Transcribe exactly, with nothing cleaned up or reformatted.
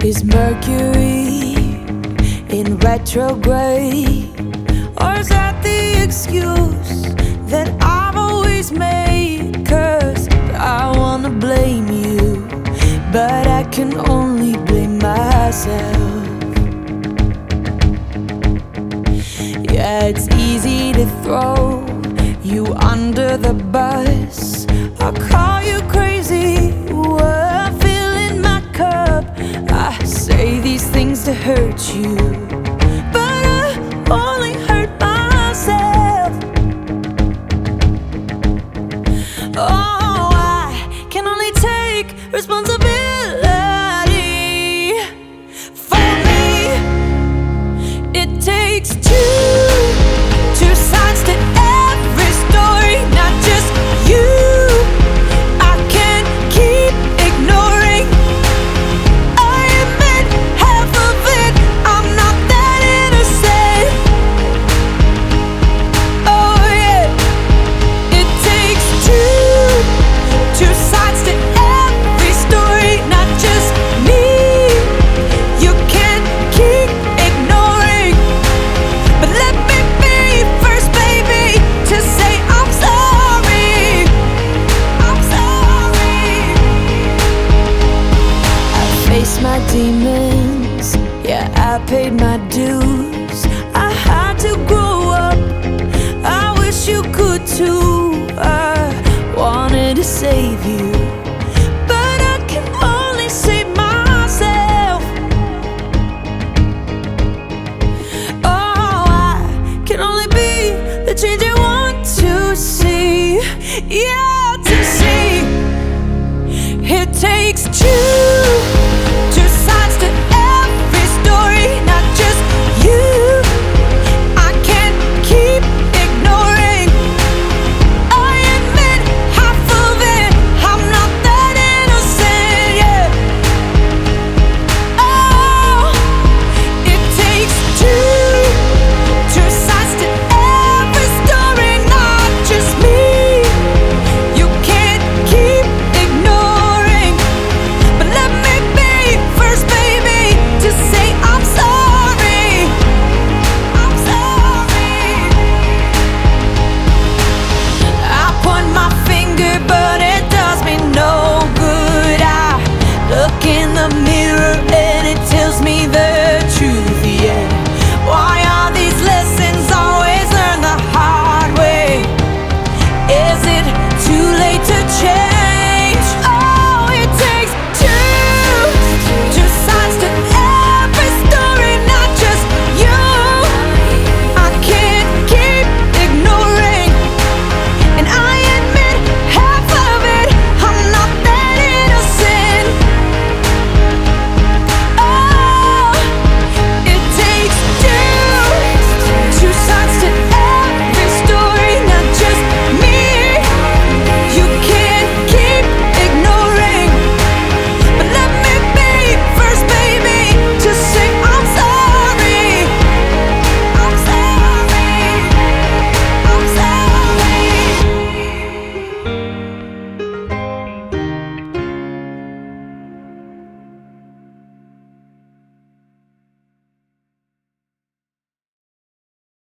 Is Mercury in retrograde? Or is that the excuse that I've always made? 'Cause I wanna blame you, but I can only blame myself. Yeah, it's easy to throw you under the bus. I'll call you crazy, well, filling my cup. I say these things to hurt you, but I only hurt myself. Oh, I can only take responsibility for me. It takes two Two sides to every story, not just you. I can't keep ignoring. I admit half of it, I'm not that innocent. Oh yeah, it takes two Two sides to every story, not just me. You can't keep ignoring, but let me my demons, yeah, I paid my dues. I had to grow up, I wish you could too. I wanted to save you,